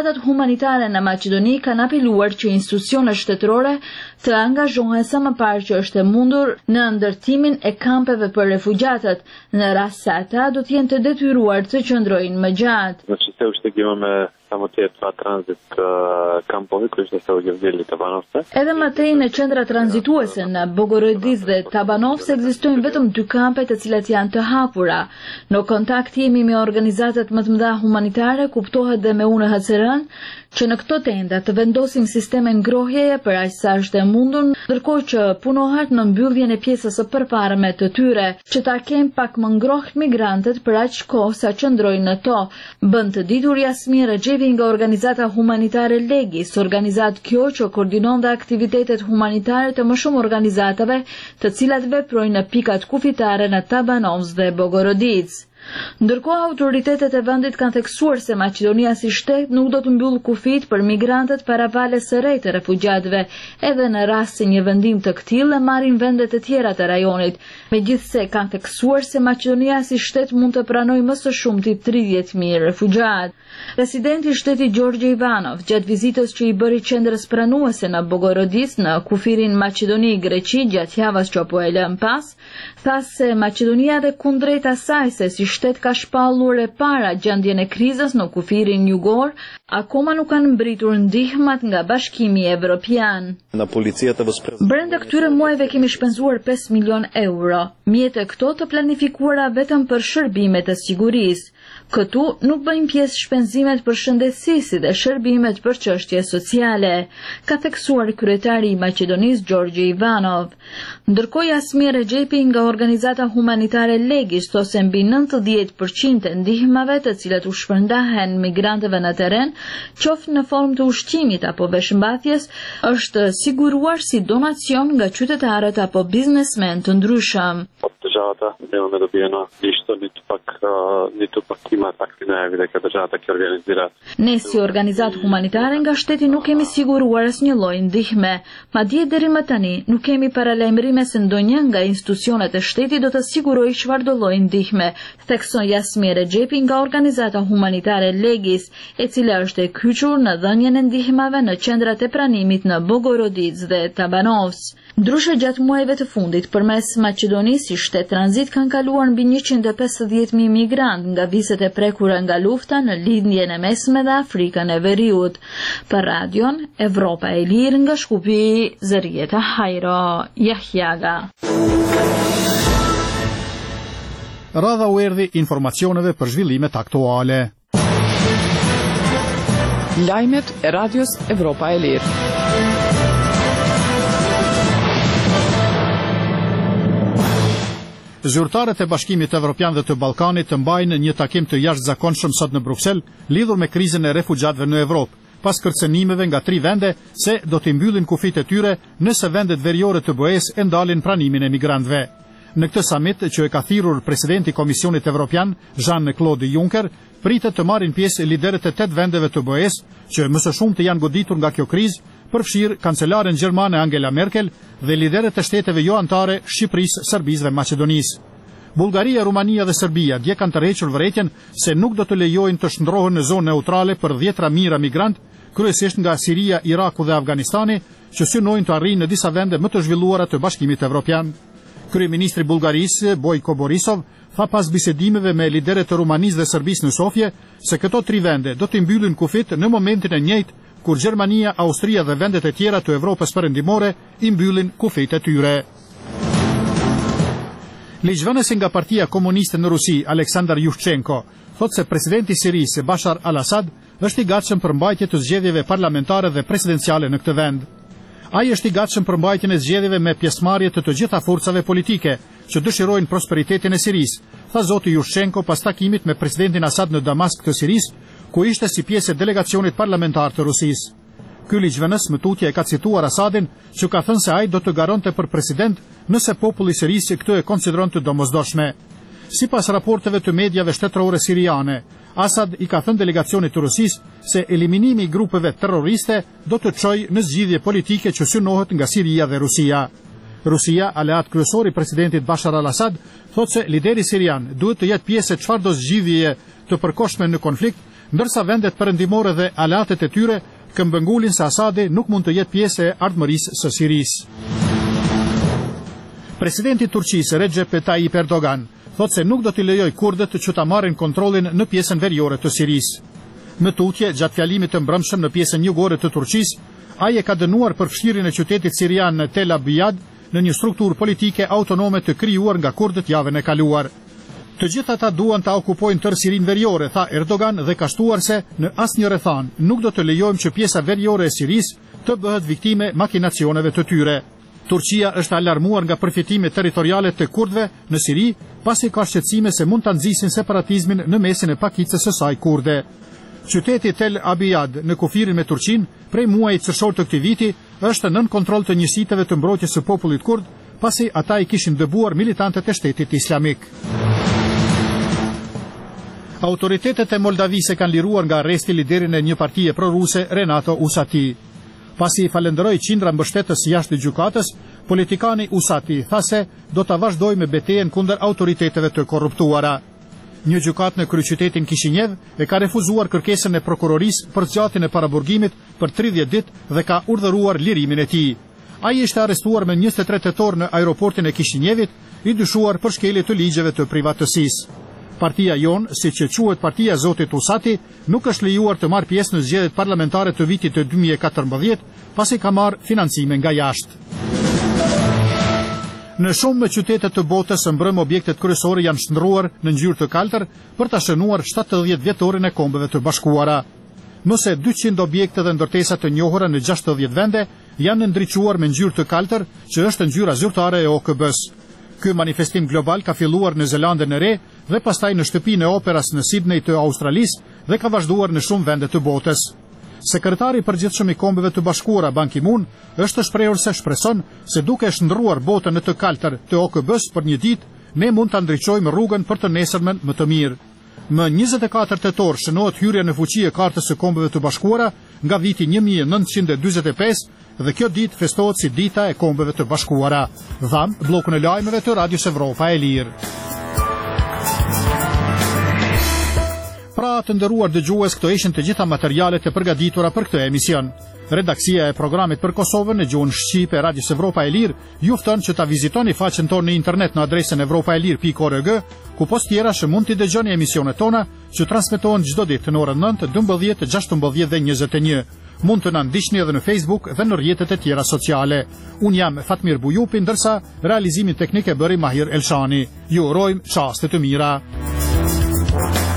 Humanitare në Maqedoni kanë apeluar që institucionet shtetërore të angazhohen sa më parë që është e mundur në ndërtimin e kampeve për refugjatët, në rast se ata do të jenë të detyruar të qëndrojnë më gjatë. Znači se ushtegimame samo te dva tranzit kampovi koji što se udjeli Tabanovce. Edhe më tej në qendra tranzituese në Bogorodis dhe Tabanovce ekzistojnë vetëm 2 kampe të cilat janë të hapura. Në kontakt jemi me organizatat më të mëdha humanitare, kuptohet dhe me UNHCR-n, që në këto tenda të vendosim sisteme ngrohjeje për aq sa është e mundur, ndërkohë që punohet në mbylljen e pjesës së përparme të tyre, që ta kenë pak më ngrohtë migrantët për aq kohë sa qëndrojnë në to. Bën të ditur Jasmin Rexhepi nga organizata humanitare Legis, organizatë kjo që koordinon dhe aktivitetet humanitare të më shumë organizatave, të cilat veprojnë në pikat kufitare në Tabanovce dhe Bogorodic. Ndërkohë autoritetet e vendit kanë theksuar se Maqedonia si shtet nuk do të mbyllë kufit për migrantët para valës së re të refugjatëve, edhe në rast se një vendim të këtillë marrin vendet e tjera të rajonit. Megjithse kanë theksuar se Maqedonia si shtet mund të pranojë më së shumti 30.000 refugjatë. Presidenti i shtetit Gjorgje Ivanov, gjatë vizitës që i bëri qendrës pranuese në Bogorodis në kufirin Maqedoni Greqi gjatë javës që po e lën pas, tha se Maqedonia dhe kundrejt asaj se si shtet ka shpallur e para gjendjen e krizës në kufirin jugor, akoma nuk kanë mbritur ndihmat nga Bashkimi Evropian. Brenda këtyre muajve kemi shpenzuar 5 milion euro, mjete këto të planifikuara vetëm për shërbimet e sigurisë. Këtu nuk bëjmë pjesë shpenzimet për shëndetësi dhe shërbimet për çështje sociale, ka theksuar kryetari i Maqedonisë Gjorgje Ivanov. Ndërkohë Jasmin Rexhepi nga organizata humanitare Legis thosë se mbi 90% e ndihmave të cilat u shpërndahen migrantëve në terren, qoftë në formë të ushqimit apo veshmbathjes, është siguruar si donacion nga qytetarët apo biznesmen të ndryshëm. Državata nemаме dobijeno ništa, niti pak ima takvi najavi da državata që organizira. Ne si organizatë humanitare nga shteti nuk kemi siguruar asnjë lloj ndihme, madje deri më tani nuk kemi paralajmërime se ndonjë nga institucionet e shtetit do të sigurojë çfarëdo lloj ndihme, thekson Jasmin Rexhepi nga organizata humanitare Legis, e cila është e kyçur në dhënien e ndihmave në qendrat e pranimit në Bogorodic dhe Tabanovce. Ndryshe gjatë muajve të fundit, përmes Maqedonisë si shtet tranzit kanë kaluar mbi 150.000 migrant nga viset e prekura nga lufta në lindjen e mesme dhe Afrikën e Veriut. Për radion Evropa e Lirë nga Shkupi, Zërieta Hajro, Jahjaga. Radha u erdhi informacioneve për zhvillimet aktuale. Lajmet e radios Evropa e Lirë. Zyrtarët e Bashkimit Evropian dhe të Ballkanit të mbajnë një takim të jashtëzakonshëm sot në Bruksel lidhur me krizën e refugjatëve në Evropë, pas kërcënimeve nga 3 vende se do të mbyllin kufit e tyre nëse vendet veriore të BE-s e ndalin pranimin e migrantëve. Në këtë summit që e ka thirrur presidenti i Komisionit Evropian, Jean-Claude Juncker, pritet të marrin pjesë liderët e 8 vendeve të BE-s që më së shumti janë goditur nga kjo krizë, përfshirë kancelaren gjermane Angela Merkel dhe liderët e shteteve jo anëtare Shqipërisë, Serbisë dhe Maqedonisë. Bullgaria, Rumania dhe Serbia dje kanë tërhequr vërejtjen se nuk do të lejojnë të shndrohen në zonë neutrale për 10.000 migrant, kryesisht nga Siria, Iraku dhe Afganistani, që synojnë të arrijnë në disa vende më të zhvilluara të Bashkimit Evropian. Kryeministri Bullgarisë, Bojko Borisov, tha pas bisedimeve me liderët e Rumanisë dhe Serbisë në Sofje se këto 3 vende do të mbyllin kufit në momentin e njëjtë kur Gjermania, Austria dhe vendet e tjera të Evropës perëndimore i mbyllin kufit e tyre. Ligjvënësi nga Partia Komuniste në Rusi, Aleksandar Yushchenko, thot se presidenti i Sirisë, Bashar al-Assad, është i gatshëm për mbajtje të zgjedhjeve parlamentare dhe presidenciale në këtë vend. Ai është i gatshëm për mbajtjen e zgjedhjeve me pjesëmarrje të gjitha forcave politike që dëshirojnë prosperitetin e Sirisë, tha zoti Yushchenko pas takimit me presidentin Assad në Damask të Sirisë, ku ishte si pjesë e delegacionit parlamentar të Rusisë. Ky ligjvënës më tutje e ka cituar Assadin, që ka thënë se ai do të garonte për president nëse populli i Sirisë këtë e konsideron të domosdoshme. Sipas raporteve të mediave shtetërore siriane, Assad i ka thënë delegacionit të Rusisë se eliminimi i grupeve terroriste do të çojë në zgjidhje politike që synohet nga Siria dhe Rusia. Rusia, aleat kryesor i presidentit Bashar al-Assad, thotë se lideri sirian duhet të jetë pjesë e çfarëdo zgjidhjeje të përkohshme në konflikt ndërsa vendet perëndimore dhe aleatet e tyre këmbëngulin se Asadi nuk mund të jetë pjesë e ardhmërisë së Sirisë. Presidenti i Turqisë Recep Tayyip Erdogan thotë se nuk do t'i lejoj kurdët që ta marrin kontrollin në pjesën veriore të Sirisë. Në tutje, gjatë fjalimit të mbrëmshëm në pjesën jugore të Turqisë, ai e ka dënuar përfshirjen e qytetit sirian në Tel Abyad në një strukturë politike autonome të krijuar nga kurdët javën e kaluar. Të gjithë ata duan ta okupojnë tërë Sirinë veriore, tha Erdogan, dhe ka shtuar se në asnjë rrethan nuk do të lejojmë që pjesa veriore e Sirisë të bëhet viktime makinacioneve të tyre. Turqia është alarmuar nga përfitimet territoriale të kurdëve në Siri, pasi ka shqetësime se mund ta nxisin separatizmin në mesin e pakicës së saj kurde. Qyteti Tel Abyad në kufirin me Turqinë prej muajit qershor të këtij viti është nën kontroll të njësiteve të mbrojtjes së popullit kurd, pasi ata i kishin dëbuar militantët e Shtetit Islamik. Autoritetet e Moldavisë kanë liruar nga arresti liderin e një partie proruse, Renato Usati. Pasi falenderoi qindra mbështetës jashtë gjykatës, politikani Usati tha se do ta vazhdojë me betejën kundër autoriteteve të korruptuara. Një gjykatë në kryeqytetin Kishinev e ka refuzuar kërkesën e prokurorisë për zgjatjen e paraburgimit për 30 ditë dhe ka urdhëruar lirimin e tij. Ai ishte arrestuar me 23 tetor në aeroportin e Kishinevit, i dyshuar për shkelje të ligjeve të privatësisë. Partia jon, siç e quhet Partia e Zotit Usati, nuk është lejuar të marrë pjesë në zgjedhjet parlamentare të vitit të 2014, pasi ka marrë financime nga jashtë. Në shumë qytete të botës mbrëm objektet kryesore janë shndruar në ngjyrë të kaltër për ta shënuar 70 vjetorin e Kombeve të Bashkuara. Më se 200 objekte dhe ndërtesa të njohura në 60 vende janë ndriçuar me ngjyrë të kaltër, që është ngjyra zyrtare e OKB-s. Ky manifestim global ka filluar në Zelandën e Re dhe pastaj në shtëpinë e operas në Sydney të Australisë dhe ka vazhduar në shumë vende të botës. Sekretari i përgjithshëm i Kombeve të Bashkuara Ban Ki-moon është shprehur se shpreson se duke shndruar botën në të kaltër të OKB-s për një ditë, ne mund ta ndriçojmë rrugën për të nesërmen më të mirë. Më 24 tetor shënohet hyrja në fuqi e Kartës së Kombeve të Bashkuara nga viti 1945 dhe kjo ditë festohet si Dita e Kombeve të Bashkuara. Dham bllokun e lajmeve të Radios Evropa e Lirë. Pra të nderuar dëgjues, këto ishin të gjitha materialet e përgatitura për këtë emision. Redaksia e programit për Kosovën në gjuhën shqipe e Radios Evropa e Lirë ju fton që ta vizitoni faqen tonë në internet në adresën evropaelir.org, ku post tjera që mund t'i dëgjoni emisionet tona që transmetohen çdo ditë në orën 9, 12, 16 dhe 21. Mund të na ndiqni edhe në Facebook dhe në rrjetet e tjera sociale. Un jam Fatmir Bujupi, ndërsa realizimin teknik e bëri Mahir Elshani. Ju urojmë çaste të mira.